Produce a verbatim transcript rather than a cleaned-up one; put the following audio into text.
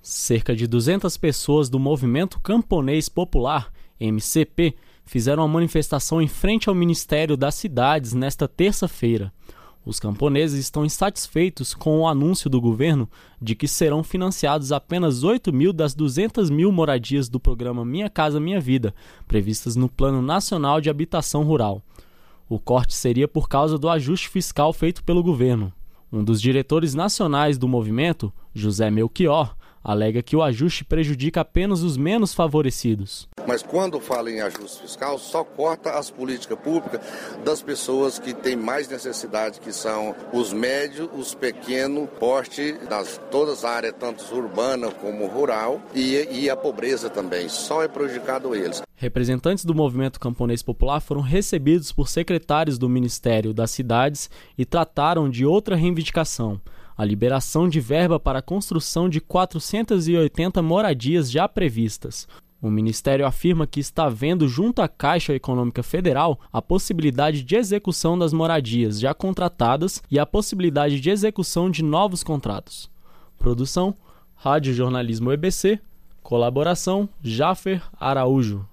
Cerca de duzentas pessoas do Movimento Camponês Popular, M C P, fizeram uma manifestação em frente ao Ministério das Cidades nesta terça-feira. Os camponeses estão insatisfeitos com o anúncio do governo de que serão financiados apenas oito mil das duzentas mil moradias do programa Minha Casa Minha Vida, previstas no Plano Nacional de Habitação Rural. O corte seria por causa do ajuste fiscal feito pelo governo. Um dos diretores nacionais do movimento, José Melchior, alega que o ajuste prejudica apenas os menos favorecidos. Mas quando fala em ajuste fiscal, só corta as políticas públicas das pessoas que têm mais necessidade, que são os médios, os pequenos, porte, nas todas as áreas, tanto urbana como rural, e, e a pobreza também. Só é prejudicado eles. Representantes do Movimento Camponês Popular foram recebidos por secretários do Ministério das Cidades e trataram de outra reivindicação: a liberação de verba para a construção de quatrocentas e oitenta moradias já previstas. O Ministério afirma que está vendo junto à Caixa Econômica Federal a possibilidade de execução das moradias já contratadas e a possibilidade de execução de novos contratos. Produção: Rádio Jornalismo E B C. Colaboração: Jafer Araújo.